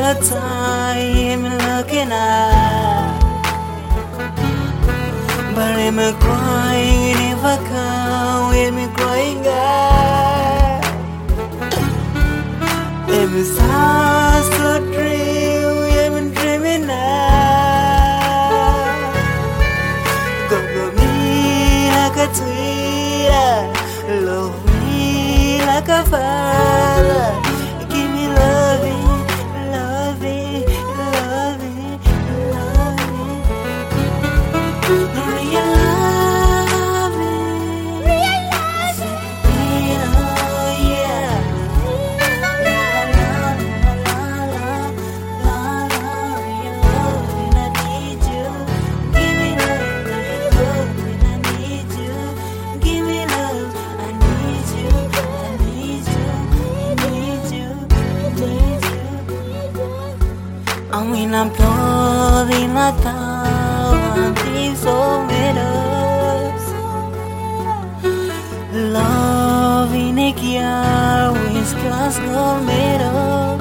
the time looking at, but I'm crying if I can't, I'm crying out. I'm so dream, I'm dreaming now. Go me like a tweeter, love me like a father. Give me loving, loving, loving, loving. Real loving, yeah. La la la la la la. Your loving, I need you. Give me love, loving, I need you. Give me love, I need you. I need you, need you, need you. I'm in a blood in a town, deep so meadows. Love in a gear with glass gold medal.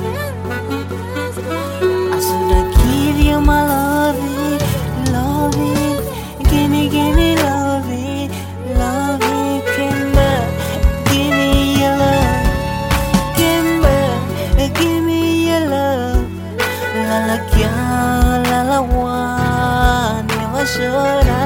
I should give you my loving, loving. Give me loving, loving. Kimber, give me your love. Kimber, give me your love. La la kya, la la one, never should I.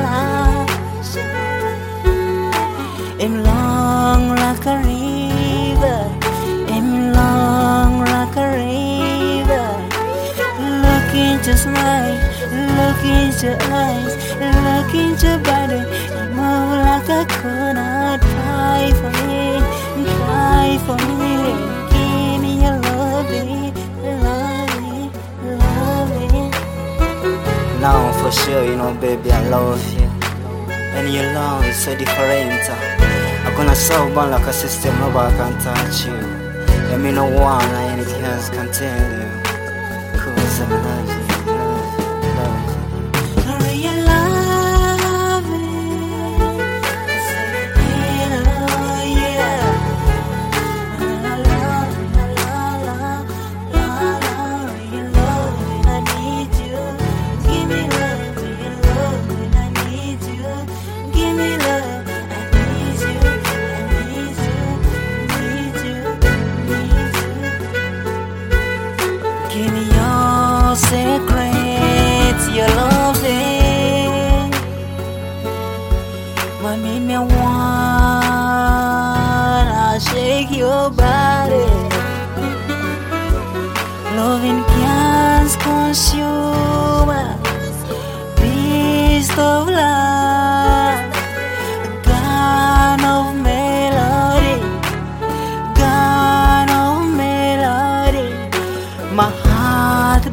I'm long like a river, I'm long like a river. Look into smile, look into eyes, look into body. You move like I could not try for me, try for me. Give me your loving, loving, loving. Now for sure, you know, baby, I love you. And your love is so different. I'm gonna solve one like a system, nobody can touch you. Let me know one, anything else can tell you. Cause I love you, love you, love you. Real loving, yeah. La la la la la la la. Your loving, I need you. Give me love, your loving, I need you. Give me love, I need you, I need you, need you, need you. Give me your secrets, your loving. Mommy, me wanna shake your body. Loving can't consume. Beast of love, gun of melody, gun of melody. My heart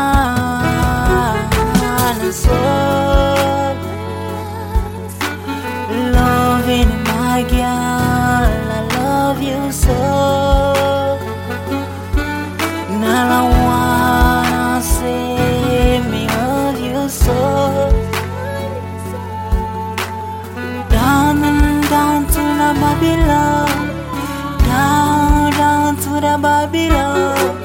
burns so. Loving my girl, I love you so. Now I wanna say me love you so. Down and down to the Babylon, down, down to the Babylon.